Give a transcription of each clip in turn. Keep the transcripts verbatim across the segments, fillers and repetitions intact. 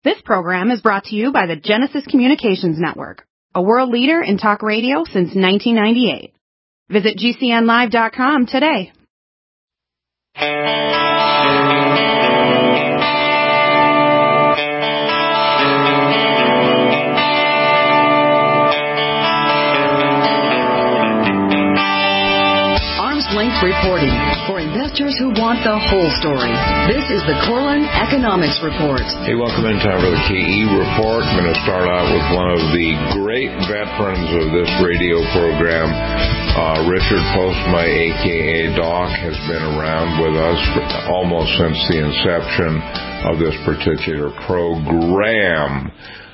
This program is brought to you by the Genesis Communications Network, a world leader in talk radio since nineteen ninety-eight. Visit G C N live dot com today. Length reporting for investors who want the whole story. This is the Corlin Economics Report. Hey, welcome in time for the K E Report. I'm going to start out with one of the great veterans of this radio program. Uh, Richard Postma, a k a. Doc, has been around with us for almost since the inception of this particular program.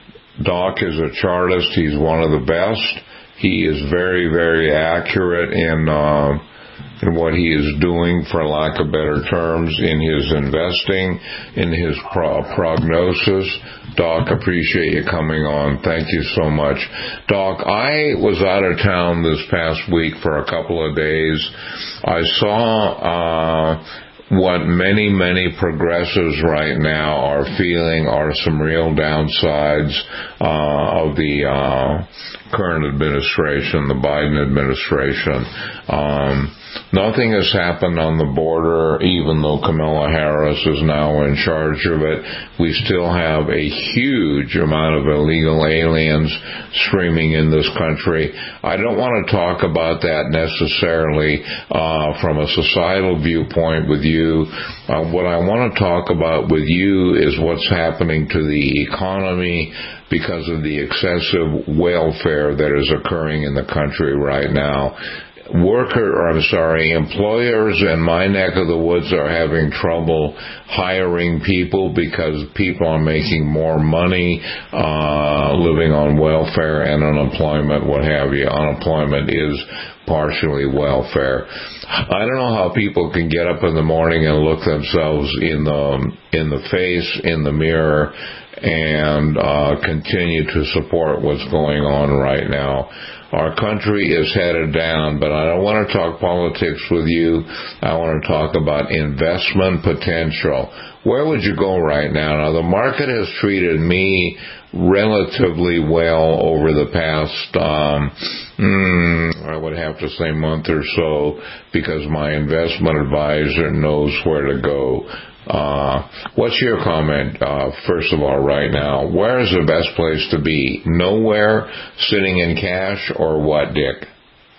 Doc is a chartist. He's one of the best. He is very, very accurate in uh, in what he is doing, for lack of better terms, in his investing, in his pro- prognosis. Doc, appreciate you coming on. Thank you so much. Doc, I was out of town this past week for a couple of days. I saw uh, what many, many progressives right now are feeling are some real downsides uh, of the uh, current administration, the Biden administration. Um, Nothing has happened on the border, even though Kamala Harris is now in charge of it. We still have a huge amount of illegal aliens streaming in this country. I don't want to talk about that necessarily uh, from a societal viewpoint with you. Uh, what I want to talk about with you is what's happening to the economy because of the excessive welfare that is occurring in the country right now. Worker, or I'm sorry, employers in my neck of the woods are having trouble hiring people because people are making more money uh, living on welfare and unemployment, what have you. Unemployment is partially welfare. I don't know how people can get up in the morning and look themselves in the in the face, in the mirror, and uh, continue to support what's going on right now. Our country is headed down, but I don't want to talk politics with you. I want to talk about investment potential. Where would you go right now? Now, the market has treated me relatively well over the past, um, mm, I would have to say month or so, because my investment advisor knows where to go. Uh, what's your comment, uh, first of all, right now? Where is the best place to be? Nowhere, sitting in cash, or what, Dick?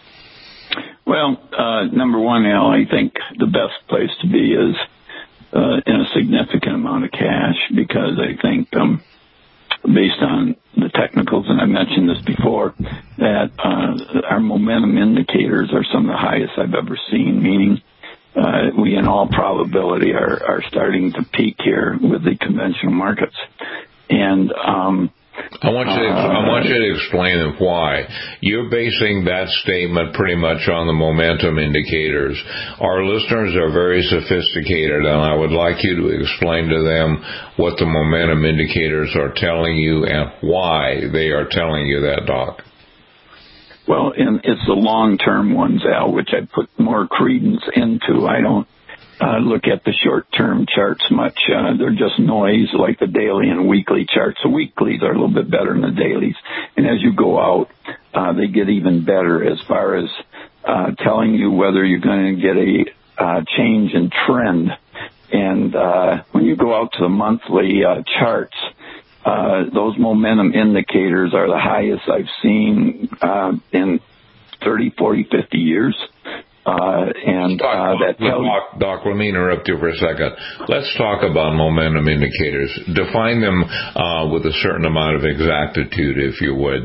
Well, uh, number one, Al, I think the best place to be is uh, in a significant amount of cash, because I think, um, based on the technicals, and I mentioned this before, that uh, our momentum indicators are some of the highest I've ever seen, meaning Uh, we, in all probability, are, are starting to peak here with the conventional markets. And um, I want you to, uh, I want you to explain why. You're basing that statement pretty much on the momentum indicators. Our listeners are very sophisticated, and I would like you to explain to them what the momentum indicators are telling you and why they are telling you that, Doc. Well, and it's the long-term ones, Al, which I put more credence into. I don't uh, look at the short-term charts much. Uh, they're just noise, like the daily and weekly charts. The weeklies are a little bit better than the dailies. And as you go out, uh, they get even better as far as uh, telling you whether you're going to get a uh, change in trend. And uh, when you go out to the monthly uh, charts, Uh, those momentum indicators are the highest I've seen uh, in thirty, forty, fifty years. Uh, and Doc, uh, that tells Doc, Doc, let me interrupt you for a second. Let's talk about momentum indicators. Define them uh, with a certain amount of exactitude, if you would.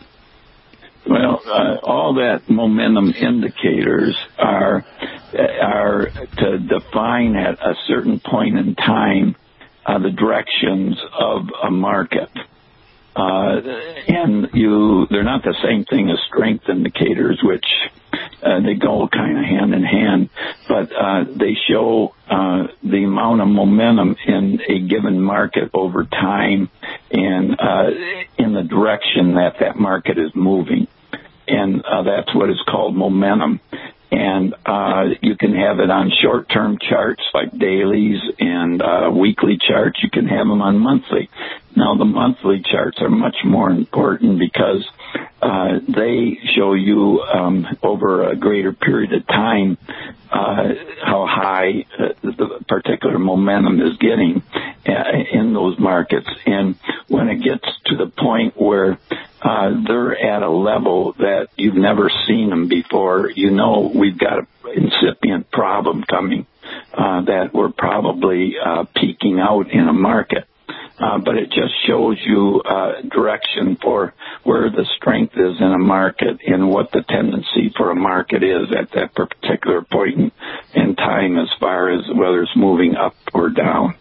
Well, uh, all that momentum indicators are are to define at a certain point in time Uh, the directions of a market. Uh, and you, they're not the same thing as strength indicators, which uh, they go kind of hand in hand, but uh, they show uh, the amount of momentum in a given market over time and uh, in the direction that that market is moving. And uh, that's what is called momentum. And uh, you can have it on short-term charts like dailies and uh, weekly charts. You can have them on monthly. Now, the monthly charts are much more important because uh, they show you um, over a greater period of time uh, how high uh, the particular momentum is getting uh, in those markets. And when it gets to the point where uh, they're at a level that you've never seen them before, you know we've got an incipient problem coming, uh, that we're probably uh, peaking out in a market. Uh, but it just shows you uh, direction for where the strength is in a market and what the tendency for a market is at that particular point in, in time as far as whether it's moving up or down.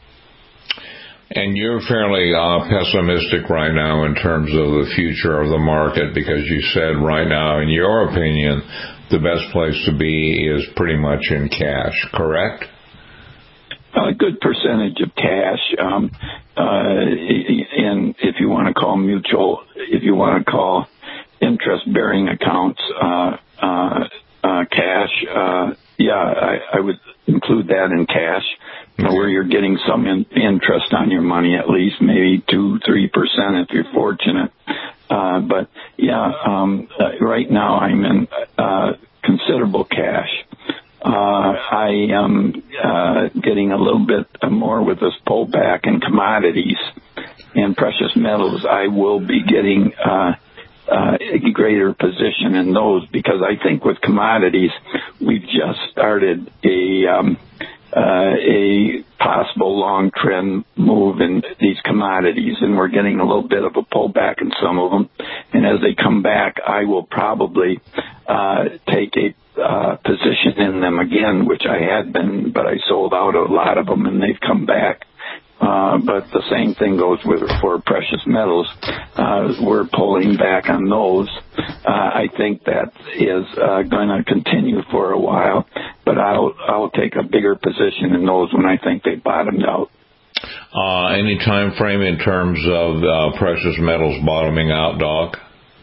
And you're fairly uh, pessimistic right now in terms of the future of the market because you said right now, in your opinion, the best place to be is pretty much in cash, correct? A good percentage of cash, um, uh, and if you want to call mutual, if you want to call interest-bearing accounts uh, uh, uh, cash, uh, yeah, I, I would include that in cash, okay. Where you're getting some in, interest on your money, at least maybe two, three percent if you're fortunate. Uh, but yeah, um, uh, right now I'm in uh, considerable cash. Uh, I am uh, getting a little bit more with this pullback in commodities and precious metals. I will be getting uh, uh, a greater position in those because I think with commodities we've just started a um, uh, a possible long trend move in these commodities, and we're getting a little bit of a pullback in some of them. And as they come back, I will probably uh, take a Uh, position in them again, which I had been, but I sold out a lot of them and they've come back. Uh, but the same thing goes with for precious metals. Uh, we're pulling back on those. Uh, I think that is uh, going to continue for a while, but I'll I'll take a bigger position in those when I think they bottomed out. Uh, any time frame in terms of uh, precious metals bottoming out, Doc?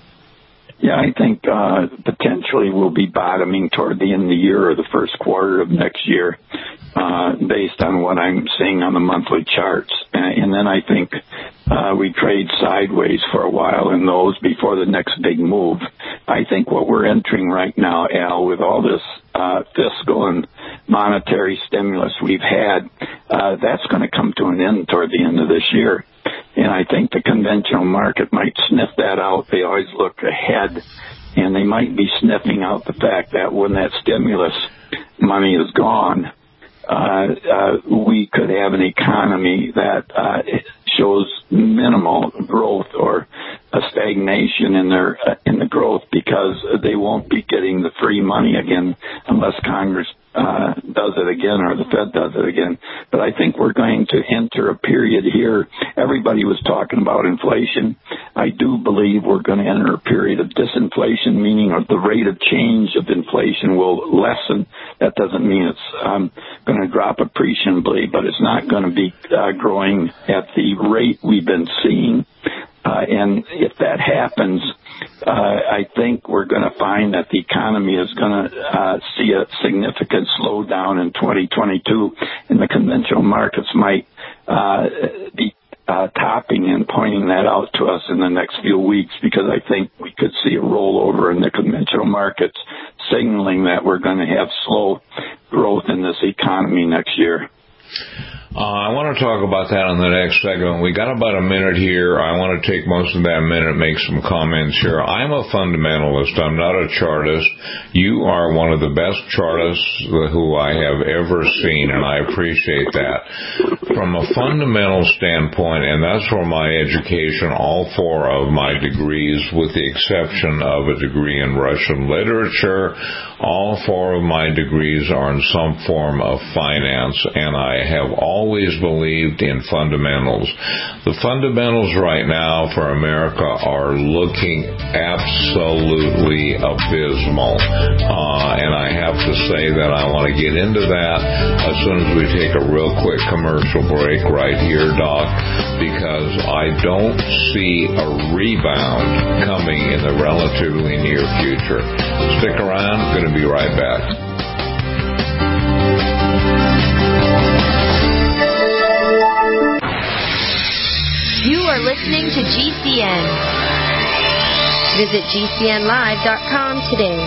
Yeah, I think uh, potentially we'll be bottoming toward the end of the year or the first quarter of next year, uh, based on what I'm seeing on the monthly charts. And then I think uh, we trade sideways for a while in those before the next big move. I think what we're entering right now, Al, with all this uh, fiscal and monetary stimulus we've had, uh, that's going to come to an end toward the end of this year. And I think the conventional market might sniff that out. They always look ahead, and they might be sniffing out the fact that when that stimulus money is gone, uh, uh, we could have an economy that uh, shows minimal growth or a stagnation in their uh, in the growth because they won't be getting the free money again unless Congress Uh, does it again or the Fed does it again. But I think we're going to enter a period here. Everybody was talking about inflation. I do believe we're going to enter a period of disinflation, meaning the rate of change of inflation will lessen. That doesn't mean it's um, going to drop appreciably, but it's not going to be uh, growing at the rate we've been seeing. Uh, and if that happens, uh, I think we're going to find that the economy is going to uh, see a significant slowdown in twenty twenty-two, and the conventional markets might uh, be uh, topping and pointing that out to us in the next few weeks, because I think we could see a rollover in the conventional markets, signaling that we're going to have slow growth in this economy next year. Uh, I want to talk about that in the next segment. We got about a minute here. I want to take most of that minute, make some comments here. I'm a fundamentalist. I'm not a chartist. You are one of the best chartists who I have ever seen, and I appreciate that. From a fundamental standpoint, and that's for my education, all four of my degrees, with the exception of a degree in Russian literature, all four of my degrees are in some form of finance, and I have always believed in fundamentals. The fundamentals right now for America are looking absolutely abysmal, uh, and I have to say that I want to get into that as soon as we take a real quick commercial break right here, Doc, because I don't see a rebound coming in the relatively near future. Stick around. I'm going to be right back. You are listening to G C N. Visit G C N live dot com today.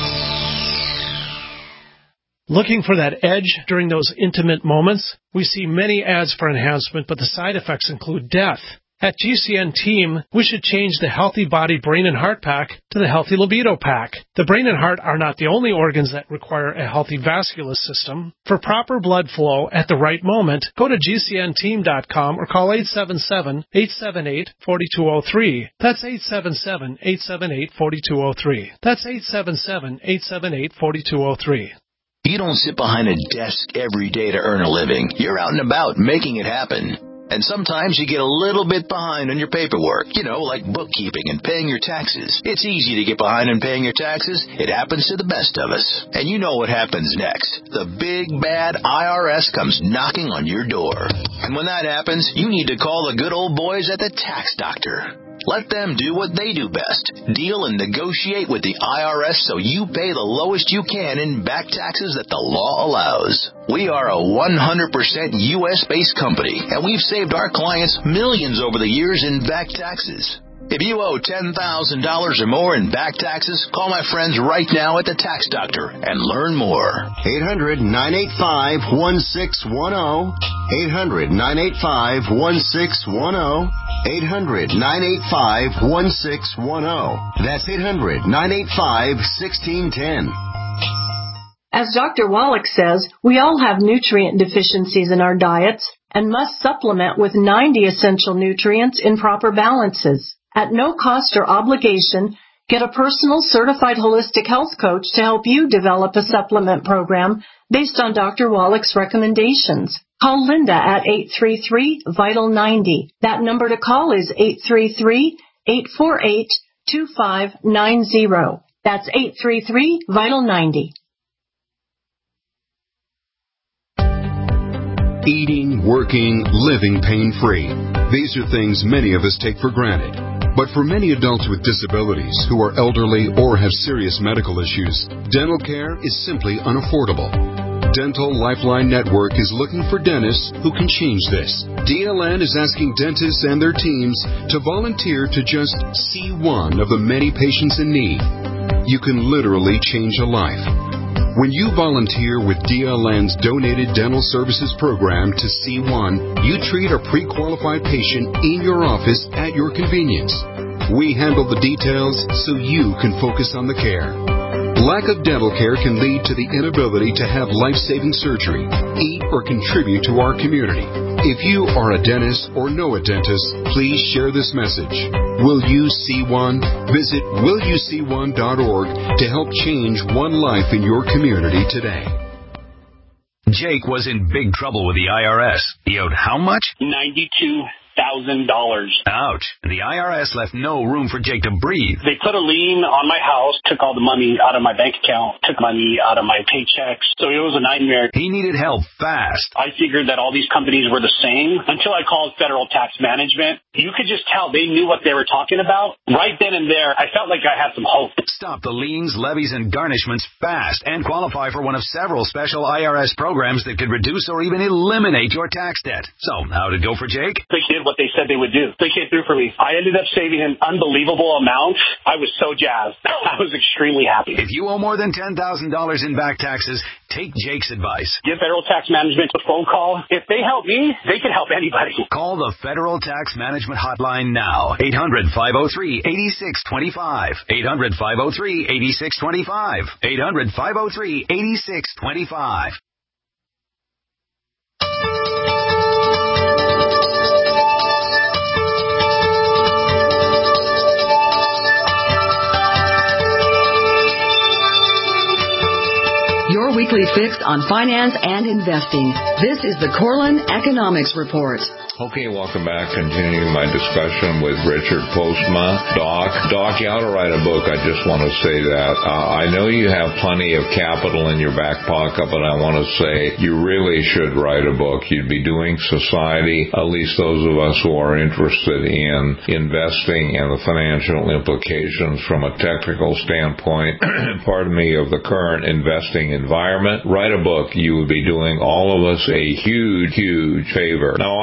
Looking for that edge during those intimate moments? We see many ads for enhancement, but the side effects include death. At G C N Team, we should change the Healthy Body Brain and Heart Pack to the Healthy Libido Pack. The brain and heart are not the only organs that require a healthy vascular system. For proper blood flow at the right moment, go to G C N team dot com or call eight seven seven, eight seven eight, four two zero three. That's eight seven seven, eight seven eight, four two zero three. That's eight seven seven, eight seven eight, four two zero three. You don't sit behind a desk every day to earn a living. You're out and about making it happen. And sometimes you get a little bit behind on your paperwork, you know, like bookkeeping and paying your taxes. It's easy to get behind on paying your taxes. It happens to the best of us. And you know what happens next. The big, bad I R S comes knocking on your door. And when that happens, you need to call the good old boys at the Tax Doctor. Let them do what they do best. Deal and negotiate with the I R S so you pay the lowest you can in back taxes that the law allows. We are a one hundred percent U S-based company, and we've saved our clients millions over the years in back taxes. If you owe ten thousand dollars or more in back taxes, call my friends right now at the Tax Doctor and learn more. eight hundred, nine eight five, one six one zero. eight hundred, nine eight five, one six one zero. eight hundred, nine eight five, one six one zero. That's eight hundred, nine eight five, one six one zero. As Doctor Wallach says, we all have nutrient deficiencies in our diets and must supplement with ninety essential nutrients in proper balances. At no cost or obligation, get a personal certified holistic health coach to help you develop a supplement program based on Doctor Wallach's recommendations. Call Linda at eight three three, vital ninety. That number to call is eight three three, eight four eight, two five nine zero. That's eight three three, vital ninety. Eating, working, living pain-free. These are things many of us take for granted. But for many adults with disabilities who are elderly or have serious medical issues, dental care is simply unaffordable. Dental Lifeline Network is looking for dentists who can change this. D L N is asking dentists and their teams to volunteer to just see one of the many patients in need. You can literally change a life. When you volunteer with D L N's Donated Dental Services Program to C one, you treat a pre-qualified patient in your office at your convenience. We handle the details so you can focus on the care. Lack of dental care can lead to the inability to have life-saving surgery, eat, or contribute to our community. If you are a dentist or know a dentist, please share this message. Will you see one? Visit will you see one dot org to help change one life in your community today. Jake was in big trouble with the I R S. He owed how much? ninety-two thousand dollars. Ouch. The I R S left no room for Jake to breathe. They put a lien on my house, took all the money out of my bank account, took money out of my paychecks. So it was a nightmare. He needed help fast. I figured that all these companies were the same until I called Federal Tax Management. You could just tell they knew what they were talking about. Right then and there, I felt like I had some hope. Stop the liens, levies, and garnishments fast and qualify for one of several special I R S programs that could reduce or even eliminate your tax debt. So, how'd it go for Jake? They did what they said they would do. They came through for me. I ended up saving an unbelievable amount. I was so jazzed. I was extremely happy. If you owe more than ten thousand dollars in back taxes, take Jake's advice. Give Federal Tax Management a phone call. If they help me, they can help anybody. Call the Federal Tax Management Hotline now. eight hundred, five oh three, eight six two five. eight hundred, five oh three, eight six two five. eight hundred, five oh three, eight six two five. Your weekly fix on finance and investing. This is the Corlin Economics Report. Okay, welcome back. Continuing my discussion with Richard Postma. Doc, Doc, you ought to write a book. I just want to say that. Uh, I know you have plenty of capital in your back pocket, but I want to say you really should write a book. You'd be doing society, at least those of us who are interested in investing and the financial implications from a technical standpoint, pardon me, of the current investing environment. Write a book. You would be doing all of us a huge, huge favor. Now, I have to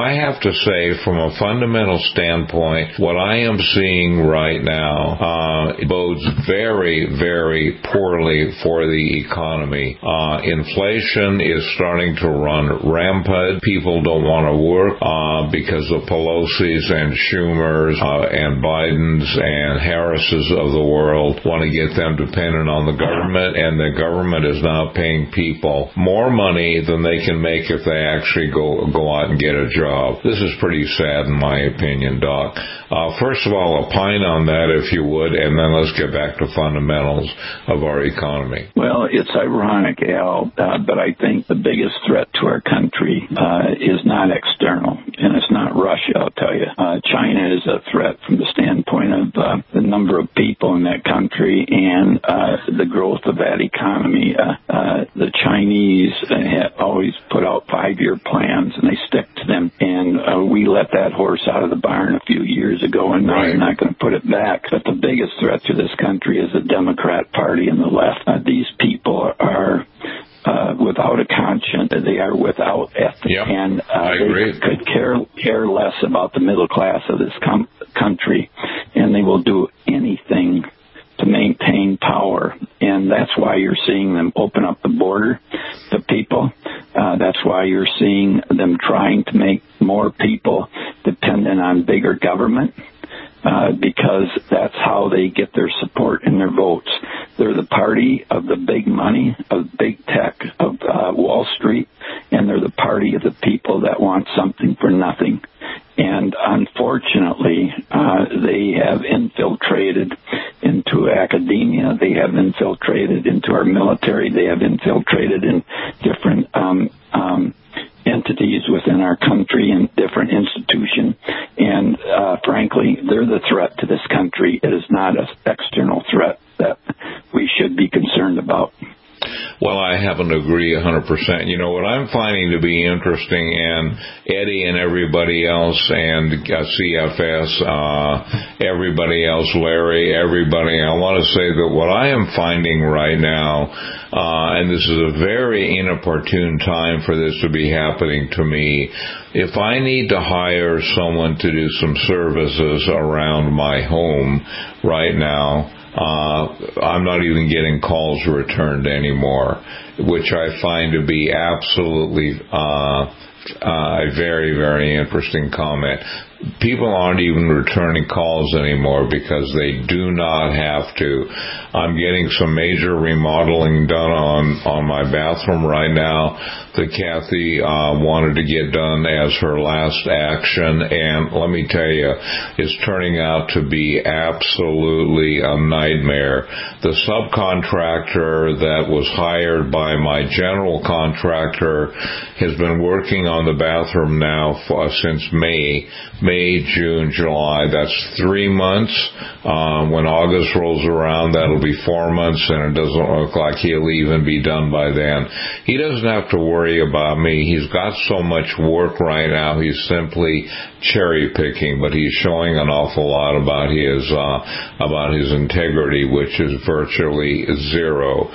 to say, from a fundamental standpoint, what I am seeing right now uh, bodes very, very poorly for the economy. Uh, inflation is starting to run rampant. People don't want to work uh, because of Pelosi's and Schumer's uh, and Biden's and Harris's of the world want to get them dependent on the government, and the government is now paying people more money than they can make if they actually go go out and get a job. This is pretty sad in my opinion, Doc. Uh, first of all, opine on that if you would, and then let's get back to fundamentals of our economy. Well, it's ironic, Al, uh, but I think the biggest threat to our country uh, is not external, and it's not Russia, I'll tell you. Uh, China is a threat from the standpoint of uh, the number of people in that country and uh, the growth of that economy. Uh, uh, the Chinese have always put out five-year plans, and they stick to them, and uh, we let that horse out of the barn a few years ago, and now right. You're not going to put it back. But the biggest threat to this country is the Democrat Party and the left. Uh, these people are uh, without a conscience. They are without ethics, yep. and uh, I they agree. could care care less about the middle class of this com- country, and they will do anything to maintain power. And that's why you're seeing them open up the border to people. Uh, that's why you're seeing them trying to make more people dependent on bigger government, uh, because that's how they get their support and their votes. They're the party of the big money, of big tech, of uh, Wall Street, and they're the party of the people that want something for nothing. And unfortunately, uh, they have infiltrated into academia. They have infiltrated into our military. They have infiltrated in different um, um, entities within our country and different institutions. And uh, frankly, they're the threat to this country. It is not an external threat that we should be concerned about. Well, I happen to agree one hundred percent. You know, what I'm finding to be interesting, and Eddie and everybody else, and uh, C F S, uh, everybody else, Larry, everybody, I want to say that what I am finding right now, uh, and this is a very inopportune time for this to be happening to me, if I need to hire someone to do some services around my home right now, Uh, I'm not even getting calls returned anymore, which I find to be absolutely uh, uh, a very, very interesting comment. People aren't even returning calls anymore because they do not have to. I'm getting some major remodeling done on, on my bathroom right now that Kathy uh, wanted to get done as her last action, and let me tell you, it's turning out to be absolutely a nightmare. The subcontractor that was hired by my general contractor has been working on the bathroom now for, since May. May, June, July, that's three months. Um, when August rolls around, that'll be four months, and it doesn't look like he'll even be done by then. He doesn't have to worry about me. He's got so much work right now, he's simply cherry picking, but he's showing an awful lot about his, uh, about his integrity, which is virtually zero.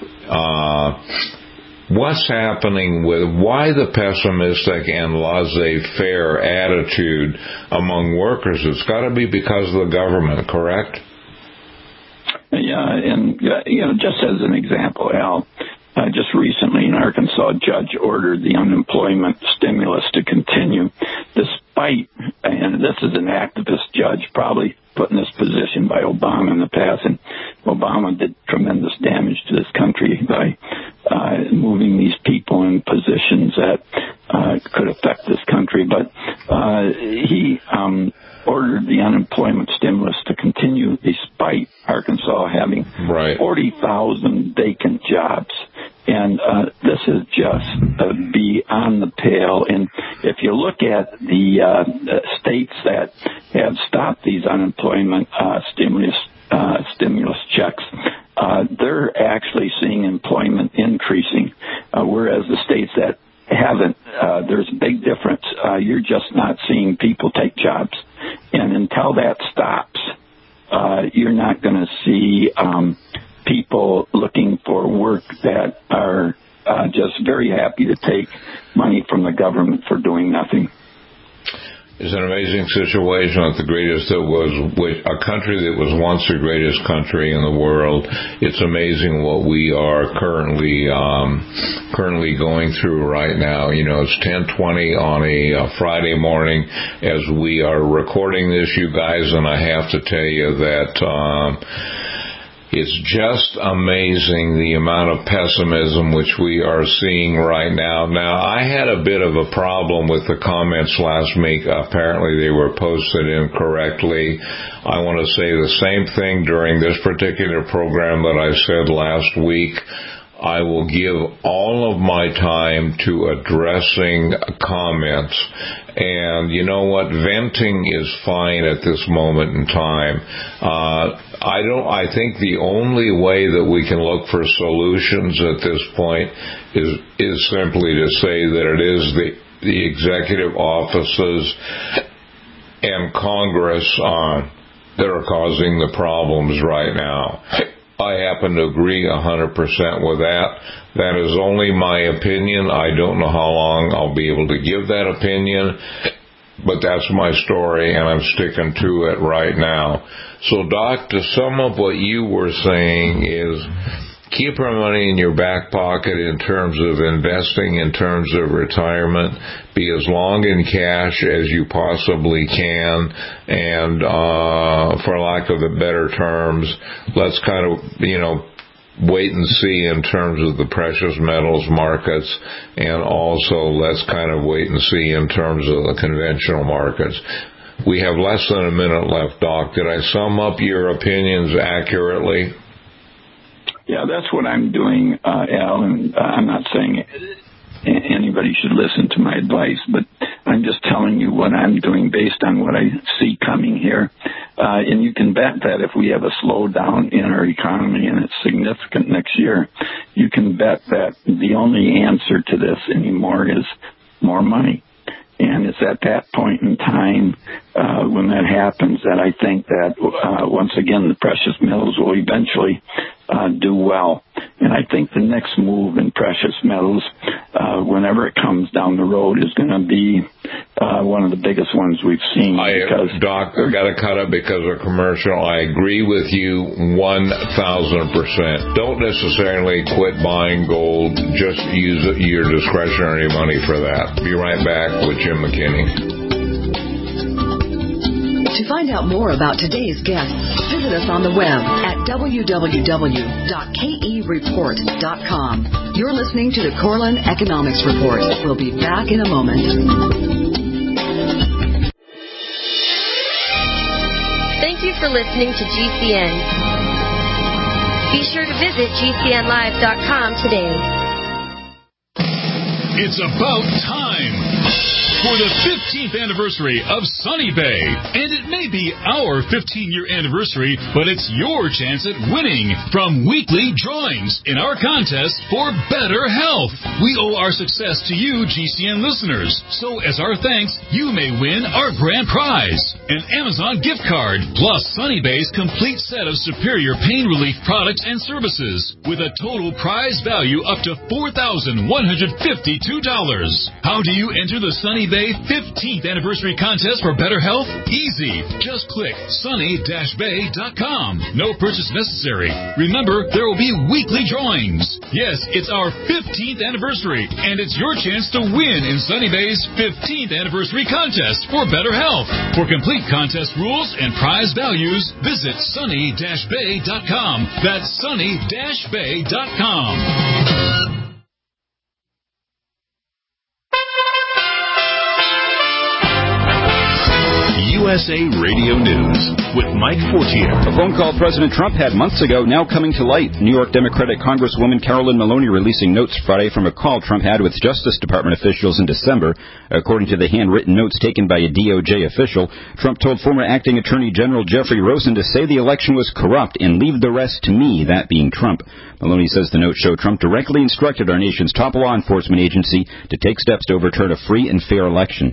Uh, What's happening with, why the pessimistic and laissez-faire attitude among workers? It's got to be because of the government, correct? Yeah, and, you know, just as an example, Al, uh, just recently an Arkansas judge ordered the unemployment stimulus to continue despite, and this is an activist judge probably put in this position by Obama in the past, and Obama did tremendous damage to this country by uh, moving these people in positions that uh, could affect this country. But uh, he um, ordered the unemployment stimulus to continue despite Arkansas having right. forty thousand vacant jobs. And uh, this is just uh, beyond the pale. And if you look at the uh, states that have stopped these unemployment uh, stimulus uh, stimulus checks, uh, they're actually seeing employment increasing, uh, whereas the states that haven't, uh, there's a big difference. Uh, you're just not seeing people take jobs. And until that stops, uh, you're not going to see um, people looking for work that are uh, just very happy to take money from the government for doing nothing. It's an amazing situation that the greatest that was, a country that was once the greatest country in the world. It's amazing what we are currently um, currently going through right now. You know, it's ten twenty on a, a Friday morning as we are recording this, you guys, and I have to tell you that um, it's just amazing the amount of pessimism which we are seeing right now. Now, I had a bit of a problem with the comments last week. Apparently, they were posted incorrectly. I want to say the same thing during this particular program that I said last week. I will give all of my time to addressing comments. And you know what? Venting is fine at this moment in time. Uh, I don't, I think the only way that we can look for solutions at this point is, is simply to say that it is the, the executive offices and Congress, uh, that are causing the problems right now. I happen to agree one hundred percent with that. That is only my opinion. I don't know how long I'll be able to give that opinion, but that's my story, and I'm sticking to it right now. So, Doc, to sum up what you were saying is keep our money in your back pocket in terms of investing, in terms of retirement. Be as long in cash as you possibly can, and uh, for lack of better terms, let's kind of, you know, wait and see in terms of the precious metals markets, and also let's kind of wait and see in terms of the conventional markets. We have less than a minute left, Doc. Did I sum up your opinions accurately? Yeah, that's what I'm doing, uh, Al, and uh, I'm not saying anybody should listen to my advice, but I'm just telling you what I'm doing based on what I see coming here. Uh, and you can bet that if we have a slowdown in our economy and it's significant next year, you can bet that the only answer to this anymore is more money. And it's at that point in time uh, when that happens that I think that, uh, once again, the precious metals will eventually uh, do well. And I think the next move in precious metals, uh, whenever it comes down the road, is going to be uh, one of the biggest ones we've seen. I, because Doc, I've got to cut it because of commercial. I agree with you one thousand percent. Don't necessarily quit buying gold. Just use your discretionary money for that. Be right back with Jim McKinney. To find out more about today's guest, visit us on the web at w w w dot k e report dot com. You're listening to the Corlin Economics Report. We'll be back in a moment. Thank you for listening to G C N. Be sure to visit g c n live dot com today. It's about time for the fifteenth anniversary of Sunny Bay. And it may be our fifteen-year anniversary, but it's your chance at winning from weekly drawings in our contest for better health. We owe our success to you, G C N listeners. So as our thanks, you may win our grand prize, an Amazon gift card, plus Sunny Bay's complete set of superior pain relief products and services, with a total prize value up to four thousand one hundred fifty-two dollars. How do you enter the Sunny Bay fifteenth anniversary contest for better health? Easy. Just click sunny dash bay dot com. No purchase necessary. Remember, there will be weekly drawings. Yes, it's our fifteenth anniversary, and it's your chance to win in Sunny Bay's fifteenth anniversary contest for better health. For complete contest rules and prize values, visit sunny dash bay dot com. That's sunny dash bay dot com. U S A Radio News with Mike Fortier. A phone call President Trump had months ago now coming to light. New York Democratic Congresswoman Carolyn Maloney releasing notes Friday from a call Trump had with Justice Department officials in December. According to the handwritten notes taken by a D O J official, Trump told former Acting Attorney General Jeffrey Rosen to say the election was corrupt and leave the rest to me, that being Trump. Maloney says the notes show Trump directly instructed our nation's top law enforcement agency to take steps to overturn a free and fair election.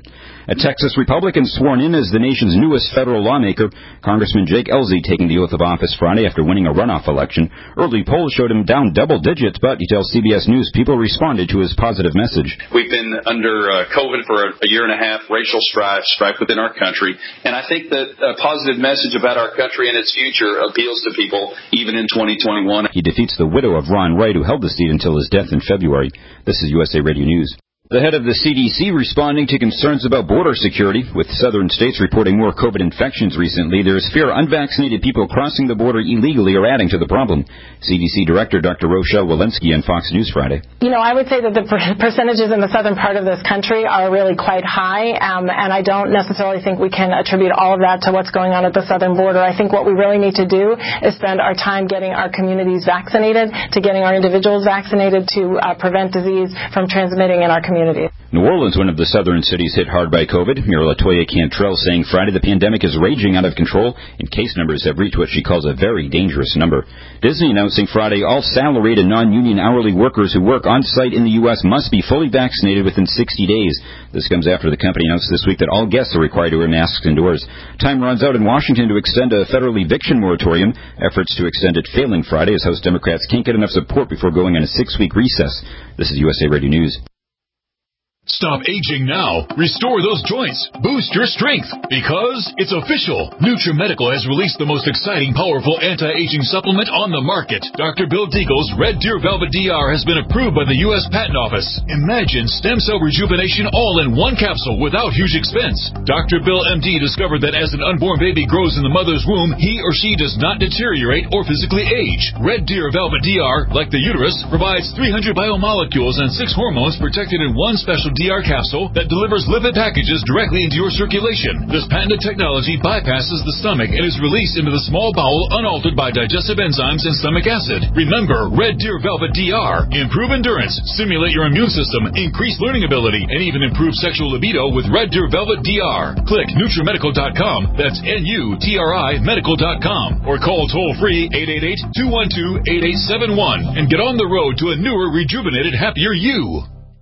A Texas Republican sworn in as the nation's newest federal lawmaker, Congressman Jake Ellzey taking the oath of office Friday after winning a runoff election. Early polls showed him down double digits, but he tells C B S News people responded to his positive message. We've been under uh, COVID for a, a year and a half, racial strife, strife within our country, and I think that a positive message about our country and its future appeals to people even in twenty twenty-one. He defeats the widow of Ron Wright, who held the seat until his death in February. This is U S A Radio News. The head of the C D C responding to concerns about border security. With southern states reporting more COVID infections recently, there is fear unvaccinated people crossing the border illegally are adding to the problem. C D C Director Doctor Rochelle Walensky on Fox News Friday. You know, I would say that the per- percentages in the southern part of this country are really quite high, um, and I don't necessarily think we can attribute all of that to what's going on at the southern border. I think what we really need to do is spend our time getting our communities vaccinated, to getting our individuals vaccinated to uh, prevent disease from transmitting in our community. New Orleans, one of the southern cities hit hard by COVID. Mayor LaToya Cantrell saying Friday the pandemic is raging out of control and case numbers have reached what she calls a very dangerous number. Disney announcing Friday all salaried and non-union hourly workers who work on-site in the U S must be fully vaccinated within sixty days. This comes after the company announced this week that all guests are required to wear masks indoors. Time runs out in Washington to extend a federal eviction moratorium. Efforts to extend it failing Friday as House Democrats can't get enough support before going on a six-week recess. This is U S A Radio News. Stop aging now. Restore those joints. Boost your strength. Because it's official. NutriMedical has released the most exciting, powerful anti-aging supplement on the market. Doctor Bill Deagle's Red Deer Velvet D R has been approved by the U S Patent Office. Imagine stem cell rejuvenation all in one capsule without huge expense. Doctor Bill M D discovered that as an unborn baby grows in the mother's womb, he or she does not deteriorate or physically age. Red Deer Velvet D R, like the uterus, provides three hundred biomolecules and six hormones protected in one special D R capsule that delivers lipid packages directly into your circulation. This patented technology bypasses the stomach and is released into the small bowel unaltered by digestive enzymes and stomach acid. Remember, Red Deer Velvet D R. Improve endurance, stimulate your immune system, increase learning ability, and even improve sexual libido with Red Deer Velvet D R. Click NutriMedical dot com, that's N U T R I medical dot com, or call toll-free eight eight eight, two one two, eight eight seven one and get on the road to a newer, rejuvenated, happier you.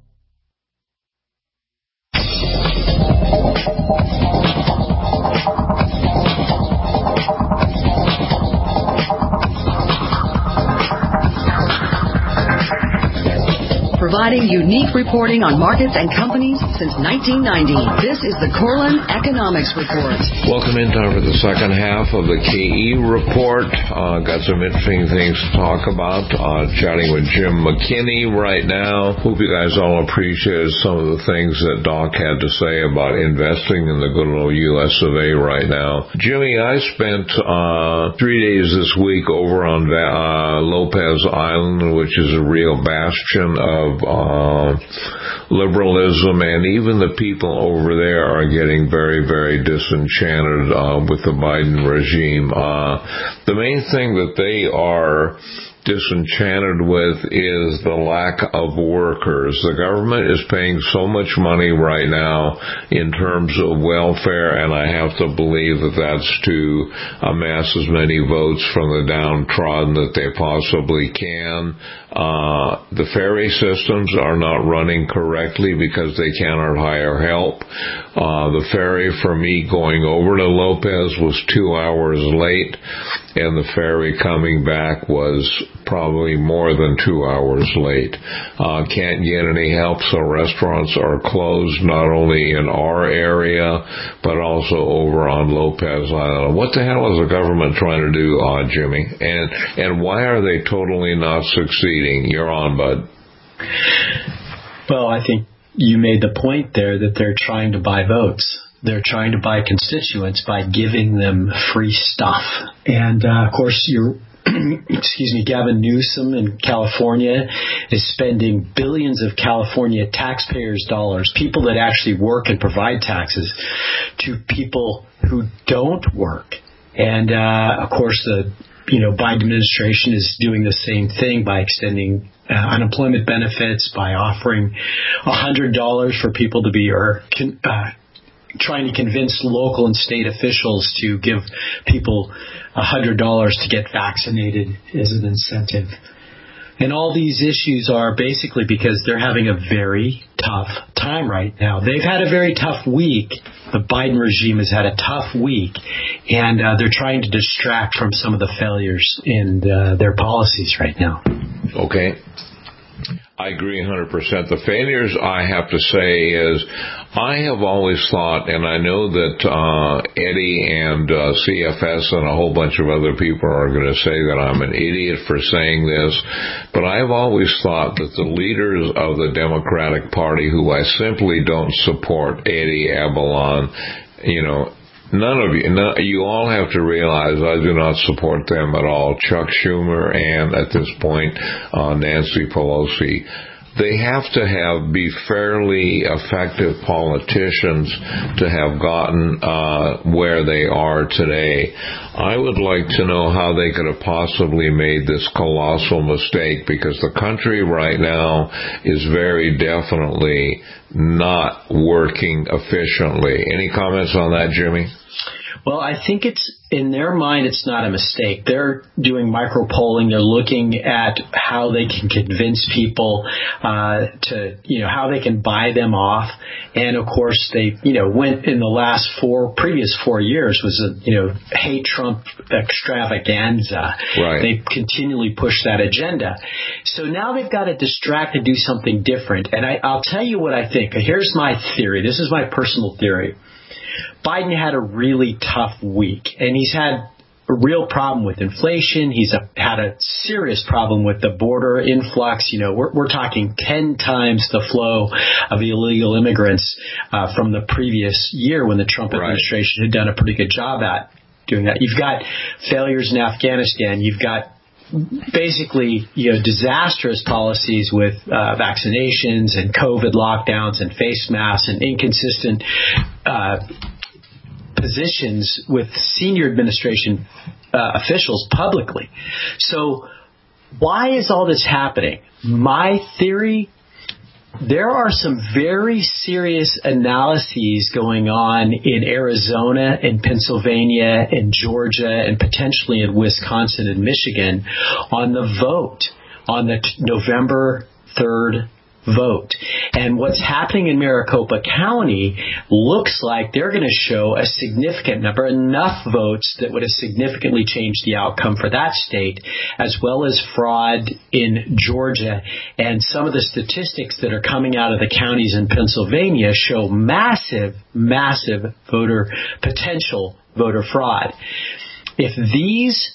Providing unique reporting on markets and companies since nineteen ninety. This is the Corlin Economics Report. Welcome in time for the second half of the K E Report. Uh, got some interesting things to talk about. Uh, chatting with Jim McKinney right now. Hope you guys all appreciated some of the things that Doc had to say about investing in the good old U S of A right now. Jimmy, I spent uh, three days this week over on uh, Lopez Island, which is a real bastion of Uh, liberalism, and even the people over there are getting very, very disenchanted uh, with the Biden regime. Uh, the main thing that they are disenchanted with is the lack of workers. The government is paying so much money right now in terms of welfare, and I have to believe that that's to amass as many votes from the downtrodden that they possibly can. Uh, the ferry systems are not running correctly because they cannot hire help. Uh, the ferry for me going over to Lopez was two hours late, and the ferry coming back was probably more than two hours late. Uh, can't get any help, so restaurants are closed not only in our area, but also over on Lopez Island. What the hell is the government trying to do, uh, Jimmy? And, and why are they totally not succeeding? You're on, bud. Well, I think you made the point there that they're trying to buy votes. They're trying to buy constituents by giving them free stuff. And, uh, of course, you're excuse me, Gavin Newsom in California is spending billions of California taxpayers' dollars, people that actually work and provide taxes, to people who don't work. And, uh, of course, the you know Biden administration is doing the same thing by extending uh, unemployment benefits, by offering one hundred dollars for people to be or uh, trying to convince local and state officials to give people one hundred dollars to get vaccinated as an incentive. And all these issues are basically because they're having a very tough time right now. They've had a very tough week. The Biden regime has had a tough week, and uh, they're trying to distract from some of the failures in uh, their policies right now. Okay. I agree one hundred percent. The failures, I have to say, is I have always thought, and I know that uh, Eddie and uh, C F S and a whole bunch of other people are going to say that I'm an idiot for saying this, but I've always thought that the leaders of the Democratic Party, who I simply don't support, Eddie, Avalon, you know, None of you, no, you all have to realize I do not support them at all. Chuck Schumer and, at this point, uh, Nancy Pelosi. They have to have be fairly effective politicians to have gotten uh, where they are today. I would like to know how they could have possibly made this colossal mistake, because the country right now is very definitely not working efficiently. Any comments on that, Jimmy? Well, I think it's, in their mind, it's not a mistake. They're doing micro-polling. They're looking at how they can convince people uh, to, you know, how they can buy them off. And, of course, they, you know, went in the last four, previous four years was a, you know, hate Trump extravaganza. Right. They continually push that agenda. So now they've got to distract and do something different. And I, I'll tell you what I think. Here's my theory. This is my personal theory. Biden had a really tough week, and he's had a real problem with inflation. He's a, had a serious problem with the border influx. You know, we're, we're talking ten times the flow of illegal immigrants uh, from the previous year when the Trump Right. administration had done a pretty good job at doing that. You've got failures in Afghanistan. You've got basically, you know, disastrous policies with uh, vaccinations and COVID lockdowns and face masks and inconsistent uh, positions with senior administration uh, officials publicly. So why is all this happening? My theory, there are some very serious analyses going on in Arizona and Pennsylvania and Georgia and potentially in Wisconsin and Michigan on the vote, on the t- November third vote. And what's happening in Maricopa County looks like they're going to show a significant number, enough votes that would have significantly changed the outcome for that state, as well as fraud in Georgia. And some of the statistics that are coming out of the counties in Pennsylvania show massive, massive voter potential voter fraud. If these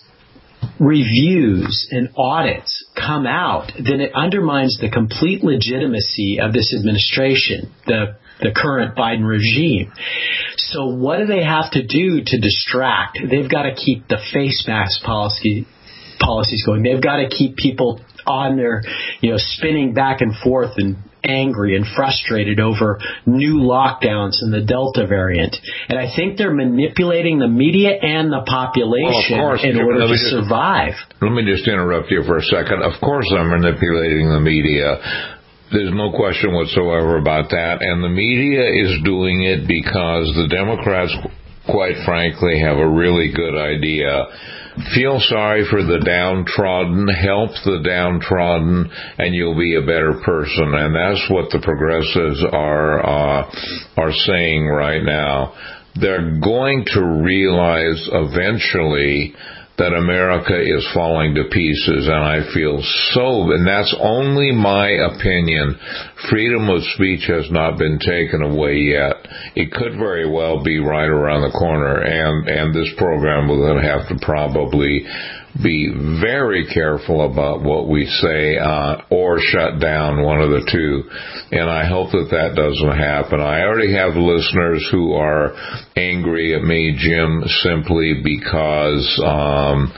reviews and audits come out, then it undermines the complete legitimacy of this administration, the the current Biden regime. So what do they have to do to distract? They've got to keep the face mask policy policies going. They've got to keep people on their, you know, spinning back and forth and angry and frustrated over new lockdowns and the Delta variant. And I think they're manipulating the media and the population well, of course, in order to just, survive. Let me just interrupt you for a second. Of course I'm manipulating the media. There's no question whatsoever about that. And the media is doing it because the Democrats, quite frankly, have a really good idea. Feel sorry for the downtrodden, help the downtrodden, and you'll be a better person. And that's what the progressives are uh, are saying right now. They're going to realize eventually that America is falling to pieces, and I feel so, and that's only my opinion. Freedom of speech has not been taken away yet. It could very well be right around the corner, and, and this program will then have to probably be very careful about what we say uh, or shut down, one of the two. And I hope that that doesn't happen. I already have listeners who are angry at me, Jim, simply because um,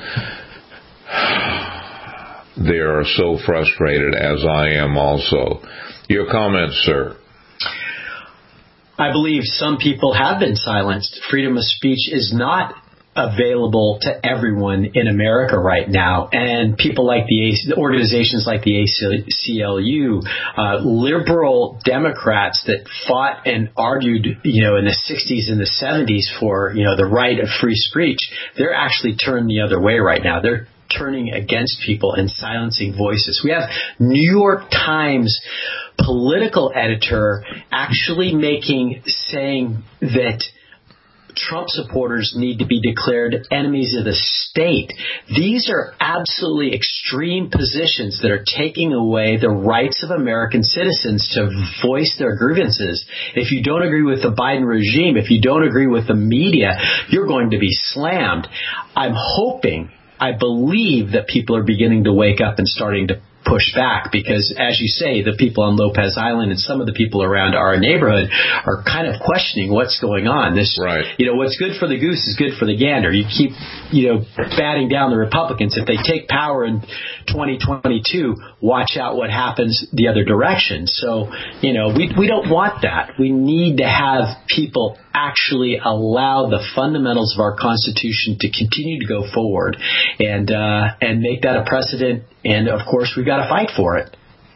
they are so frustrated, as I am also. Your comments, sir? I believe some people have been silenced. Freedom of speech is not available to everyone in America right now, and people like the, the organizations like the A C L U, uh, liberal Democrats that fought and argued, you know, in the sixties and the seventies for, you know, the right of free speech, they're actually turned the other way right now. They're turning against people and silencing voices. We have New York Times political editor actually making, saying that Trump supporters need to be declared enemies of the state. These are absolutely extreme positions that are taking away the rights of American citizens to voice their grievances. If you don't agree with the Biden regime, if you don't agree with the media, you're going to be slammed. I'm hoping, I believe that people are beginning to wake up and starting to push back, because, as you say, the people on Lopez Island and some of the people around our neighborhood are kind of questioning what's going on. This, right. You know, what's good for the goose is good for the gander. You keep, you know, batting down the Republicans. If they take power in twenty twenty-two, watch out what happens the other direction. So, you know, we we don't want that. We need to have people actually allow the fundamentals of our Constitution to continue to go forward, and uh, and make that a precedent. And, of course, we've got to fight for it.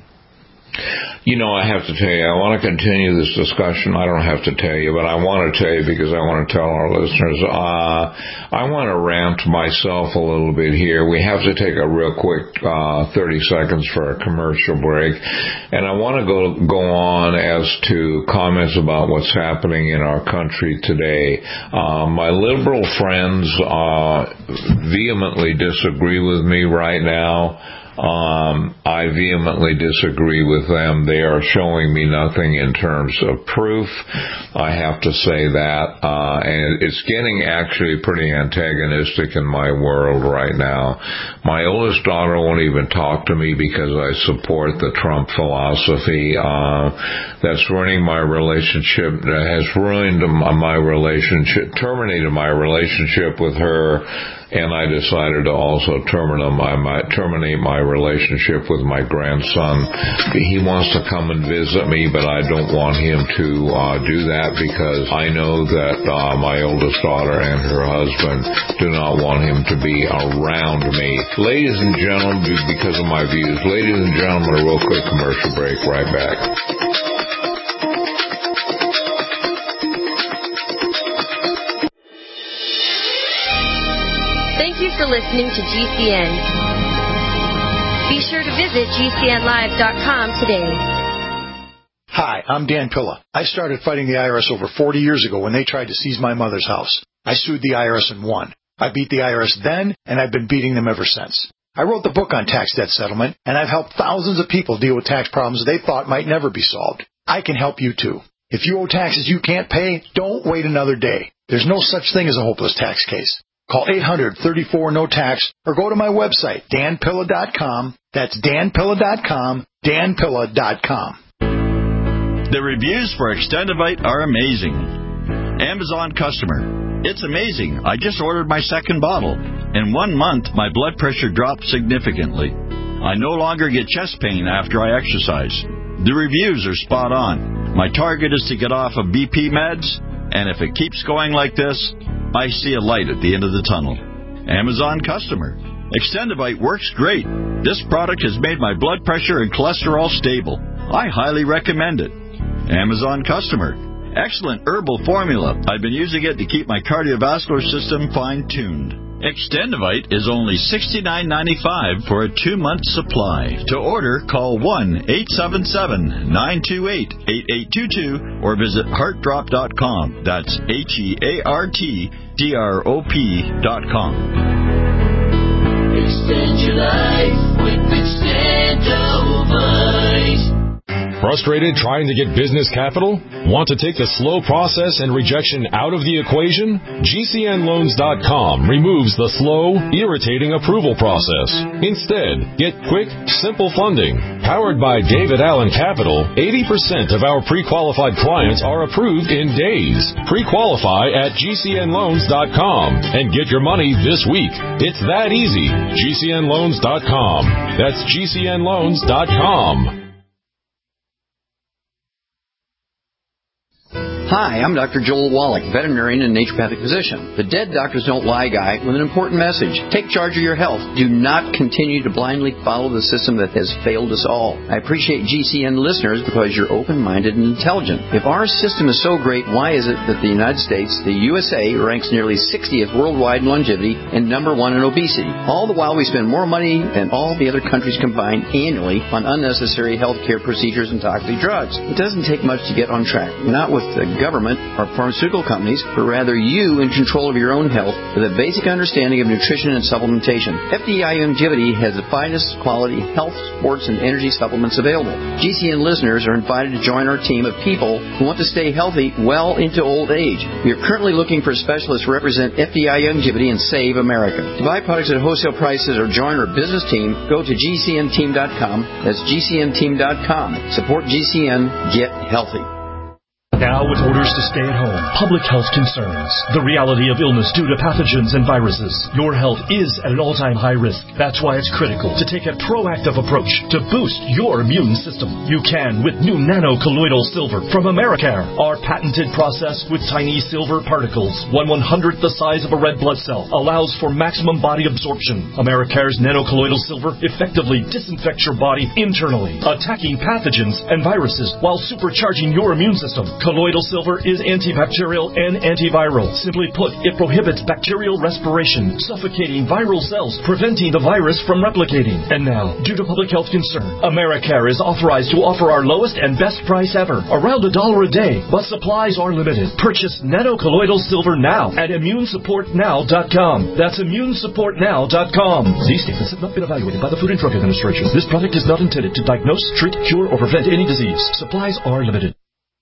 You know, I have to tell you, I want to continue this discussion. I don't have to tell you, but I want to tell you because I want to tell our listeners. Uh, I want to rant myself a little bit here. We have to take a real quick uh, thirty seconds for a commercial break. And I want to go, go on as to comments about what's happening in our country today. Uh, my liberal friends uh, vehemently disagree with me right now. Um, I vehemently disagree with them. They are showing me nothing in terms of proof. I have to say that. Uh, and it's getting actually pretty antagonistic in my world right now. My oldest daughter won't even talk to me because I support the Trump philosophy. Uh, that's ruining my relationship, that has ruined my relationship, terminated my relationship with her. And I decided to also terminate my, my, terminate my relationship with my grandson. He wants to come and visit me, but I don't want him to uh, do that because I know that uh, my oldest daughter and her husband do not want him to be around me. Ladies and gentlemen, because of my views, ladies and gentlemen, a real quick commercial break. Right back. Thank you for listening to G C N. Be sure to visit G C N live dot com today. Hi, I'm Dan Pilla. I started fighting the I R S over forty years ago when they tried to seize my mother's house. I sued the I R S and won. I beat the I R S then, and I've been beating them ever since. I wrote the book on tax debt settlement, and I've helped thousands of people deal with tax problems they thought might never be solved. I can help you too. If you owe taxes you can't pay, don't wait another day. There's no such thing as a hopeless tax case. Call eight hundred, thirty-four, no tax or go to my website, dan pilla dot com. That's dan pilla dot com, dan pilla dot com. The reviews for Extendivite are amazing. Amazon customer. It's amazing. I just ordered my second bottle. In one month, my blood pressure dropped significantly. I no longer get chest pain after I exercise. The reviews are spot on. My target is to get off of B P meds, and if it keeps going like this, I see a light at the end of the tunnel. Amazon customer. Extendivite works great. This product has made my blood pressure and cholesterol stable. I highly recommend it. Amazon customer. Excellent herbal formula. I've been using it to keep my cardiovascular system fine-tuned. Extendivite is only sixty-nine ninety-five for a two-month supply. To order, call one eight seven seven, nine two eight, eight eight two two or visit heart drop dot com. That's H E A R T D R O P dot com. Extend your life with Extendivite. Frustrated trying to get business capital? Want to take the slow process and rejection out of the equation? G C N loans dot com removes the slow, irritating approval process. Instead, get quick, simple funding. Powered by David Allen Capital, eighty percent of our pre-qualified clients are approved in days. Pre-qualify at G C N loans dot com and get your money this week. It's that easy. G C N loans dot com. That's G C N loans dot com. Hi, I'm Doctor Joel Wallach, veterinarian and naturopathic physician. The Dead Doctors Don't Lie guy with an important message. Take charge of your health. Do not continue to blindly follow the system that has failed us all. I appreciate G C N listeners because you're open-minded and intelligent. If our system is so great, why is it that the United States, the U S A, ranks nearly sixtieth worldwide in longevity and number one in obesity? All the while we spend more money than all the other countries combined annually on unnecessary health care procedures and toxic drugs. It doesn't take much to get on track. Not with the government or pharmaceutical companies, but rather you in control of your own health with a basic understanding of nutrition and supplementation. F D I Longevity has the finest quality health, sports, and energy supplements available. G C N listeners are invited to join our team of people who want to stay healthy well into old age. We are currently looking for specialists to represent F D I Longevity and Save America. To buy products at wholesale prices or join our business team, go to G C N team dot com. That's G C N team dot com. Support G C N. Get healthy. Now with orders to stay at home, public health concerns, the reality of illness due to pathogens and viruses. Your health is at an all-time high risk. That's why it's critical to take a proactive approach to boost your immune system. You can with new nano-colloidal silver from Americare. Our patented process with tiny silver particles, one one-hundredth the size of a red blood cell, allows for maximum body absorption. Americare's nano-colloidal silver effectively disinfects your body internally, attacking pathogens and viruses while supercharging your immune system. Colloidal silver is antibacterial and antiviral. Simply put, it prohibits bacterial respiration, suffocating viral cells, preventing the virus from replicating. And now, due to public health concern, Americare is authorized to offer our lowest and best price ever, around a dollar a day, but supplies are limited. Purchase nano-colloidal silver now at immune support now dot com. That's immune support now dot com. These statements have not been evaluated by the Food and Drug Administration. This product is not intended to diagnose, treat, cure, or prevent any disease. Supplies are limited.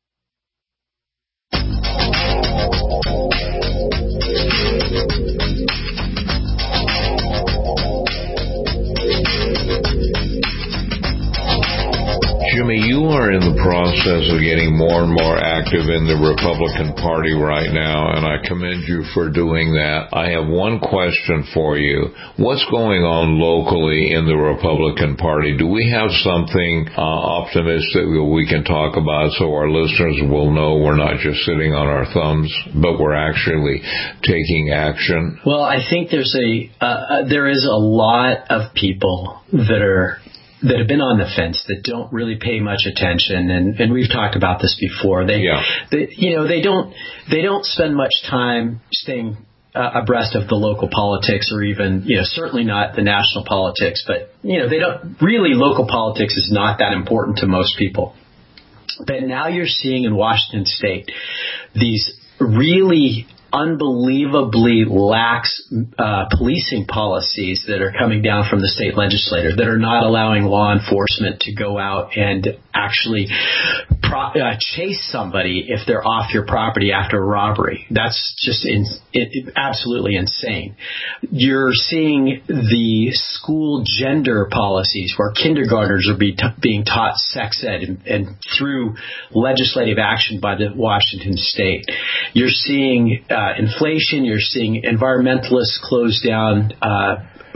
Jimmy, you are in the process of getting more and more active in the Republican Party right now, and I commend you for doing that. I have one question for you. What's going on locally in the Republican Party? Do we have something uh, optimistic that we can talk about so our listeners will know we're not just sitting on our thumbs, but we're actually taking action? Well, I think there's a uh, there is a lot of people that are that have been on the fence, that don't really pay much attention, and, and we've talked about this before. They, yeah. they, you know, they don't they don't spend much time staying uh, abreast of the local politics, or even, you know, certainly not the national politics. But you know, they don't really. Local politics is not that important to most people. But now you're seeing in Washington State these really unbelievably lax uh, policing policies that are coming down from the state legislature that are not allowing law enforcement to go out and actually pro- uh, chase somebody if they're off your property after a robbery. That's just in, it, it, absolutely insane. You're seeing the school gender policies where kindergartners are be t- being taught sex ed and, and through legislative action by the Washington State. You're seeing uh, Uh, inflation, you're seeing environmentalists close down uh,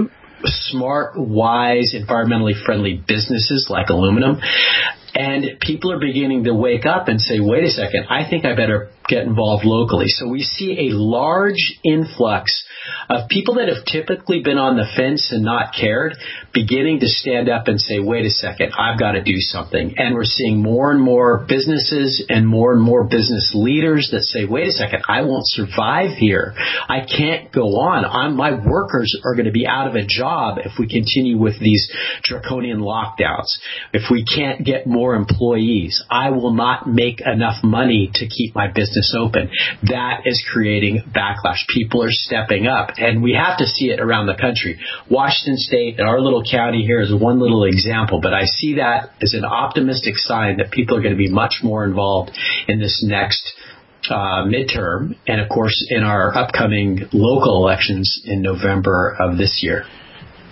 smart, wise, environmentally friendly businesses like aluminum. And people are beginning to wake up and say, wait a second, I think I better get involved locally. So we see a large influx of people that have typically been on the fence and not cared, beginning to stand up and say, wait a second, I've got to do something. And we're seeing more and more businesses and more and more business leaders that say, wait a second, I won't survive here. I can't go on. I'm, my workers are going to be out of a job if we continue with these draconian lockdowns. If we can't get more employees, I will not make enough money to keep my business open. That is creating backlash. People are stepping up, and we have to see it around the country. Washington State and our little county here is one little example, but I see that as an optimistic sign that people are going to be much more involved in this next uh, midterm, and of course in our upcoming local elections in November of this year.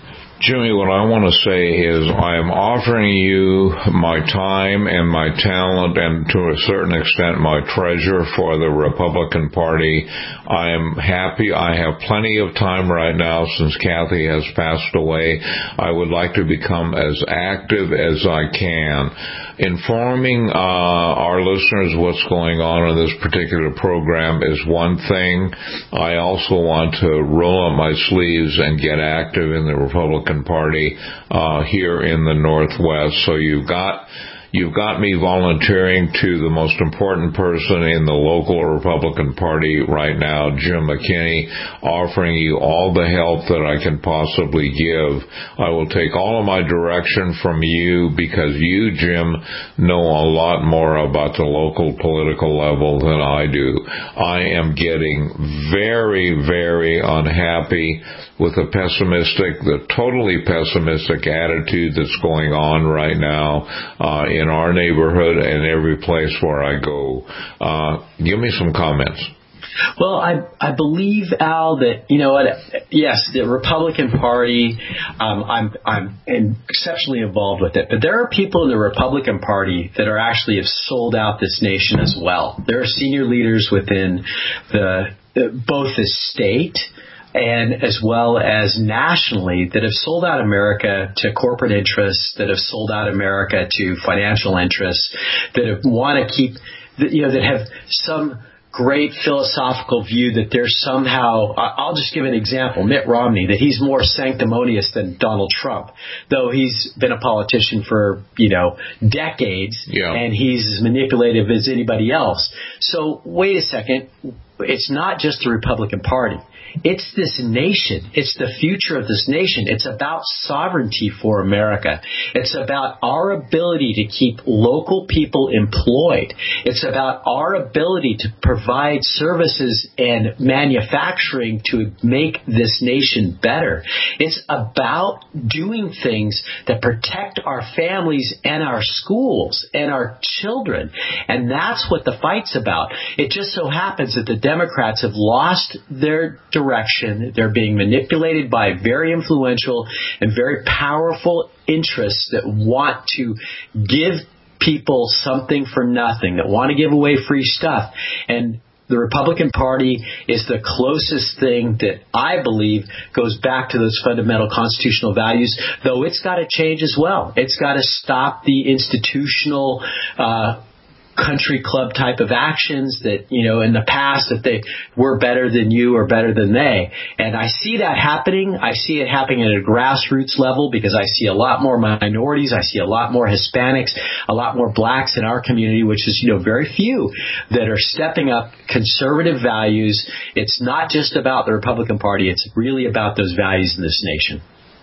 Jimmy, what I want to say is I am offering you my time and my talent and to a certain extent my treasure for the Republican Party. I am happy. I have plenty of time right now since Kathy has passed away. I would like to become as active as I can. Informing uh, our listeners what's going on in this particular program is one thing. I also want to roll up my sleeves and get active in the Republican Party uh, here in the Northwest. So you've got You've got me volunteering to the most important person in the local Republican Party right now, Jim McKinney, offering you all the help that I can possibly give. I will take all of my direction from you because you, Jim, know a lot more about the local political level than I do. I am getting very, very unhappy with the pessimistic, the totally pessimistic attitude that's going on right now uh, in our neighborhood and every place where I go. Uh, give me some comments. Well, I I believe, Al, that, you know what, yes, the Republican Party, um, I'm I'm exceptionally involved with it, but there are people in the Republican Party that are actually have sold out this nation as well. There are senior leaders within the both the state and as well as nationally that have sold out America to corporate interests, that have sold out America to financial interests, that have want to keep, you know, that have some great philosophical view that they're somehow, I'll just give an example, Mitt Romney, that he's more sanctimonious than Donald Trump, though he's been a politician for, you know, decades, yeah. and he's as manipulative as anybody else. So wait a second, it's not just the Republican Party. It's this nation. It's the future of this nation. It's about sovereignty for America. It's about our ability to keep local people employed. It's about our ability to provide services and manufacturing to make this nation better. It's about doing things that protect our families and our schools and our children. And that's what the fight's about. It just so happens that the Democrats have lost their direction. They're being manipulated by very influential and very powerful interests that want to give people something for nothing, that want to give away free stuff. And the Republican Party is the closest thing that I believe goes back to those fundamental constitutional values, though it's got to change as well. It's got to stop the institutional uh country club type of actions that, you know, in the past that they were better than you or better than they. And I see that happening. I see it happening at a grassroots level because I see a lot more minorities. I see a lot more Hispanics, a lot more blacks in our community, which is, you know, very few that are stepping up conservative values. It's not just about the Republican Party. It's really about those values in this nation.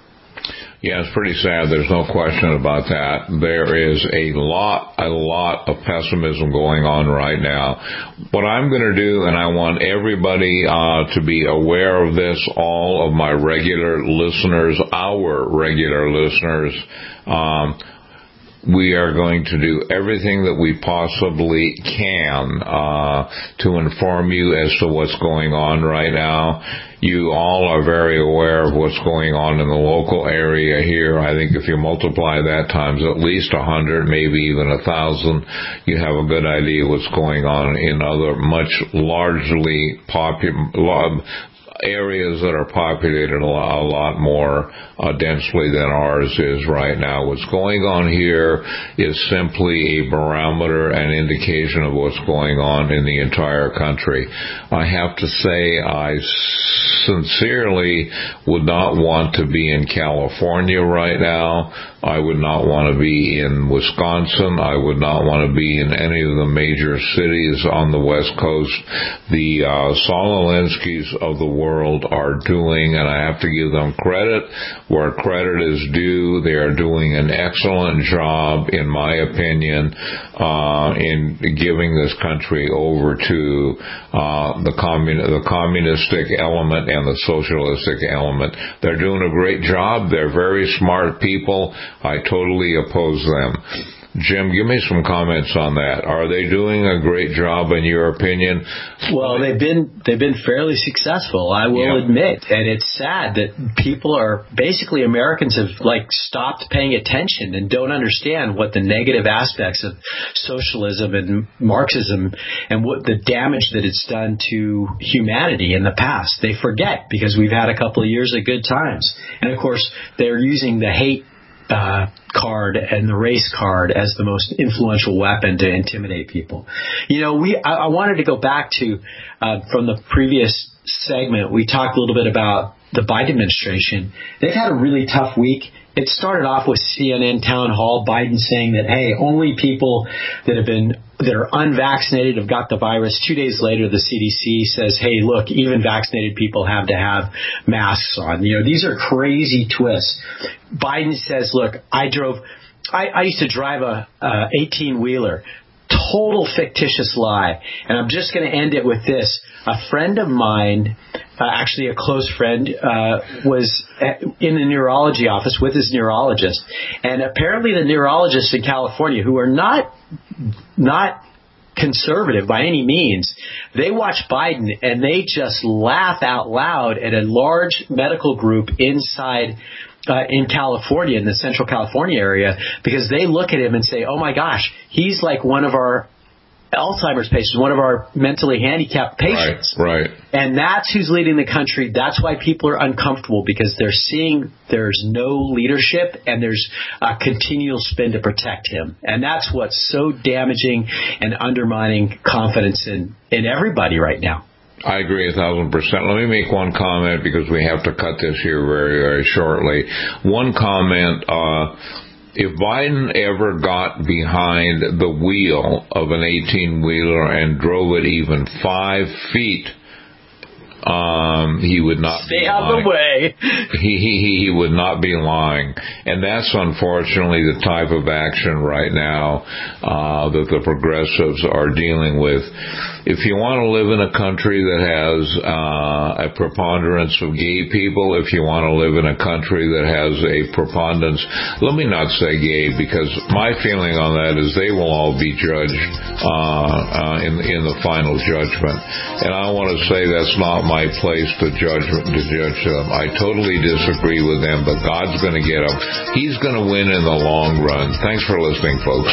Yeah, it's pretty sad. There's no question about that. There is a lot, a lot of pessimism going on right now. What I'm going to do, and I want everybody uh, to be aware of this, all of my regular listeners, our regular listeners, um, we are going to do everything that we possibly can uh, to inform you as to what's going on right now. You all are very aware of what's going on in the local area here. I think if you multiply that times at least a hundred, maybe even a thousand, you have a good idea what's going on in other much largely popular areas that are populated a lot, a lot more uh, densely than ours is right now. What's going on here is simply a barometer, an indication of what's going on in the entire country. I have to say I sincerely would not want to be in California right now. I would not want to be in Wisconsin. I would not want to be in any of the major cities on the West Coast. The uh, Saul Alinsky's of the world are doing, and I have to give them credit where credit is due. They are doing an excellent job, in my opinion, uh, in giving this country over to uh, the, commun- the communistic element and the socialistic element. They're doing a great job. They're very smart people. I totally oppose them. Jim, give me some comments on that. Are they doing a great job in your opinion? Well, they've been they've been fairly successful, I will yeah. admit, and it's sad that people are basically Americans have like stopped paying attention and don't understand what the negative aspects of socialism and Marxism and what the damage that it's done to humanity in the past. They forget because we've had a couple of years of good times, and of course they're using the hate Uh, card and the race card as the most influential weapon to intimidate people. You know, we I, I wanted to go back to uh, from the previous segment. We talked a little bit about the Biden administration. They've had a really tough week. It started off with C N N town hall, Biden saying that, hey, only people that have been that are unvaccinated have got the virus. Two days later, the C D C says, hey, look, even vaccinated people have to have masks on. You know, these are crazy twists. Biden says, look, I drove, I, I used to drive a eighteen-wheeler. Total fictitious lie. And I'm just going to end it with this. A friend of mine, uh, actually a close friend, uh, was at, in the neurology office with his neurologist. And apparently the neurologists in California, who are not not conservative by any means, they watch Biden and they just laugh out loud at a large medical group inside Uh, in California, in the Central California area, because they look at him and say, oh my gosh, he's like one of our Alzheimer's patients, one of our mentally handicapped patients. Right, right. And that's who's leading the country. That's why people are uncomfortable, because they're seeing there's no leadership and there's a continual spin to protect him. And that's what's so damaging and undermining confidence in, in everybody right now. I agree a thousand percent. Let me make one comment because we have to cut this here very, very shortly. One comment, uh, if Biden ever got behind the wheel of an eighteen-wheeler and drove it even five feet, um, he would not Stay be out lying. of the way. He, he, he would not be lying. And that's unfortunately the type of action right now uh, that the progressives are dealing with. If you want to live in a country that has uh, a preponderance of gay people, if you want to live in a country that has a preponderance, let me not say gay, because my feeling on that is they will all be judged uh, uh, in, in the final judgment. And I want to say that's not my place to judge to judge them. I totally disagree with them, but God's going to get them. He's going to win in the long run. Thanks for listening, folks.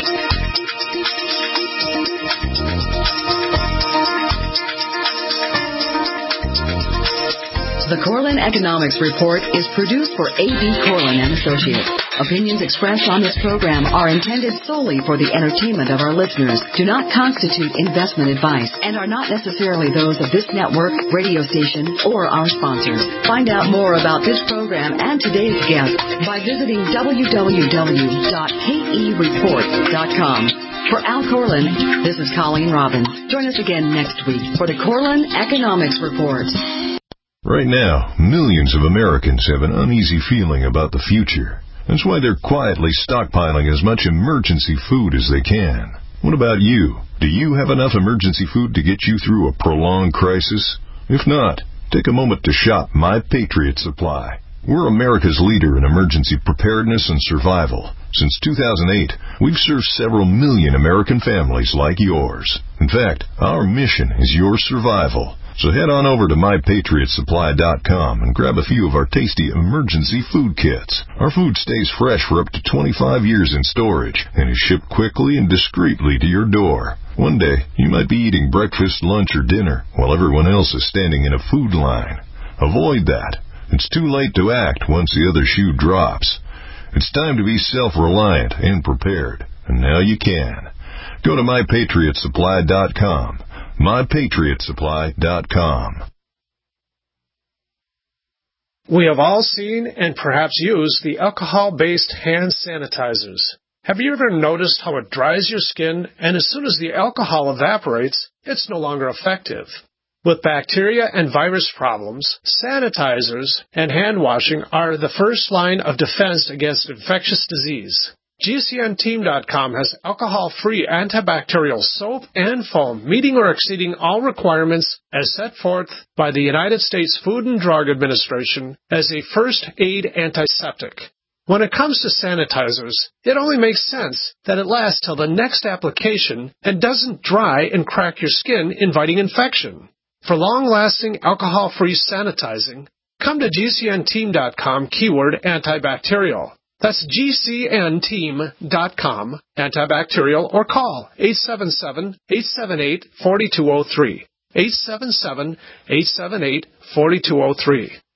The Corlin Economics Report is produced for A B. Corlin and Associates. Opinions expressed on this program are intended solely for the entertainment of our listeners, do not constitute investment advice, and are not necessarily those of this network, radio station, or our sponsors. Find out more about this program and today's guest by visiting w w w dot k e report dot com. For Al Corlin, this is Colleen Robbins. Join us again next week for the Corlin Economics Report. Right now, millions of Americans have an uneasy feeling about the future. That's why they're quietly stockpiling as much emergency food as they can. What about you? Do you have enough emergency food to get you through a prolonged crisis? If not, take a moment to shop My Patriot Supply. We're America's leader in emergency preparedness and survival. Since two thousand eight, we've served several million American families like yours. In fact, our mission is your survival. So head on over to my patriot supply dot com and grab a few of our tasty emergency food kits. Our food stays fresh for up to twenty-five years in storage and is shipped quickly and discreetly to your door. One day, you might be eating breakfast, lunch, or dinner while everyone else is standing in a food line. Avoid that. It's too late to act once the other shoe drops. It's time to be self-reliant and prepared, and now you can. Go to my patriot supply dot com. my patriot supply dot com. We have all seen and perhaps used the alcohol-based hand sanitizers. Have you ever noticed how it dries your skin, and as soon as the alcohol evaporates, it's no longer effective? With bacteria and virus problems, sanitizers and hand washing are the first line of defense against infectious disease. G C N team dot com has alcohol-free antibacterial soap and foam, meeting or exceeding all requirements as set forth by the United States Food and Drug Administration as a first aid antiseptic. When it comes to sanitizers, it only makes sense that it lasts till the next application and doesn't dry and crack your skin, inviting infection. For long-lasting, alcohol-free sanitizing, come to G C N team dot com, keyword antibacterial. That's G C N team dot com, antibacterial, or call eight seven seven, eight seven eight, four two zero three. eight seven seven, eight seven eight, four two zero three.